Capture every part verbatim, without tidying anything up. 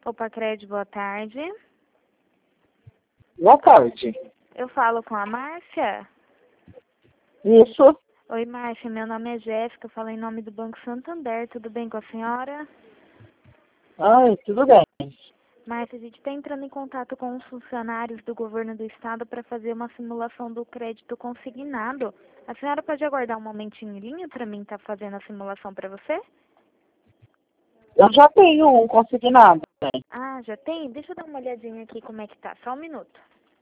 Opa, Crédito, boa tarde. Boa tarde. Eu falo com a Márcia? Isso. Oi, Márcia, meu nome é Jéssica, eu falo em nome do Banco Santander, tudo bem com a senhora? Ai, tudo bem. Márcia, a gente está entrando em contato com os funcionários do governo do estado para fazer uma simulação do crédito consignado. A senhora pode aguardar um momentinho em linha para mim estar fazendo a simulação para você? Eu já tenho um consignado. Ah, já tem? Deixa eu dar uma olhadinha aqui como é que tá, só um minuto.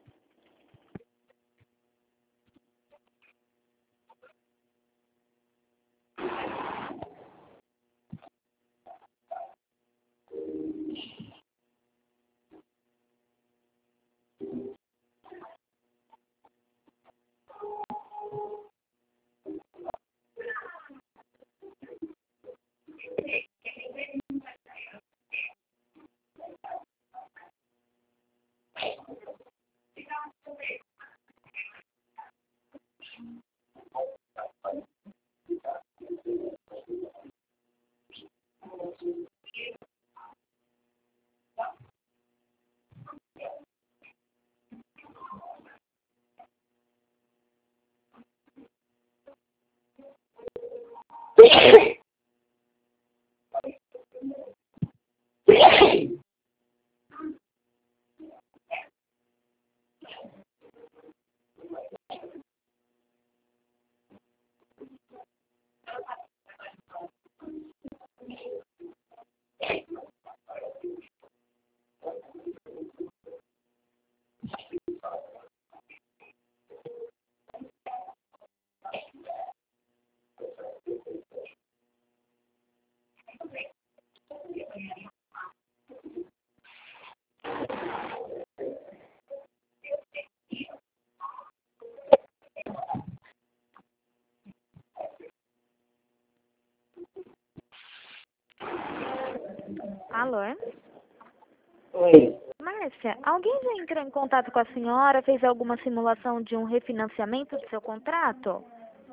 Alô? Oi. Márcia, alguém já entrou em contato com a senhora, fez alguma simulação de um refinanciamento do seu contrato?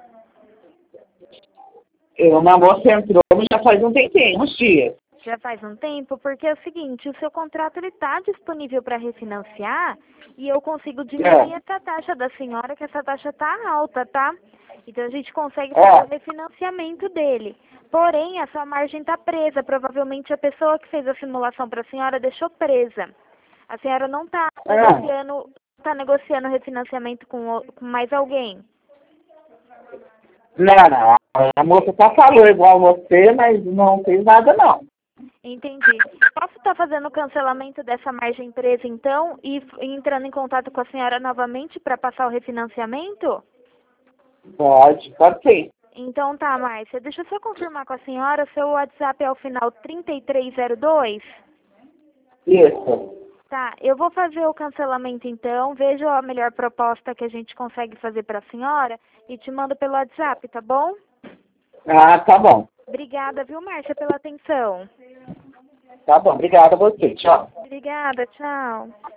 Eu, uma moça entrou já faz um tempinho, uns dias. Já faz um tempo, porque é o seguinte, o seu contrato ele está disponível para refinanciar e eu consigo diminuir É. essa taxa da senhora, que essa taxa está alta, tá? Então a gente consegue É. fazer o refinanciamento dele. Porém, a sua margem está presa. Provavelmente a pessoa que fez a simulação para a senhora deixou presa. A senhora não está É. negociando, tá negociando refinanciamento com, o- com mais alguém. Não, não. A moça só falou igual você, mas não fez nada, não. Entendi. Posso estar fazendo o cancelamento dessa margem presa, então, e f- e entrando em contato com a senhora novamente para passar o refinanciamento? Pode, pode ser. Então tá, Márcia. Deixa eu só confirmar com a senhora, seu WhatsApp é o final trinta e três zero dois? Isso. Tá, eu vou fazer o cancelamento então, vejo a melhor proposta que a gente consegue fazer para a senhora e te mando pelo WhatsApp, tá bom? Ah, tá bom. Obrigada, viu, Márcia, pela atenção. Tá bom. Obrigado a você. Tchau. Obrigada, tchau.